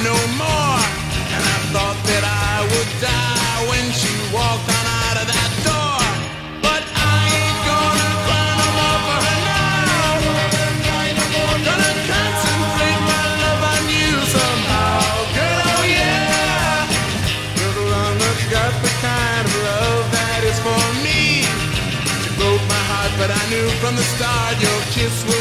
no more. And I thought that I would die when she walked on out of that door. But I ain't gonna cry no more for her now. Gonna concentrate my love on you somehow. Girl, oh yeah. Girl, London's got the kind of love that is for me. She broke my heart, but I knew from the start your kiss was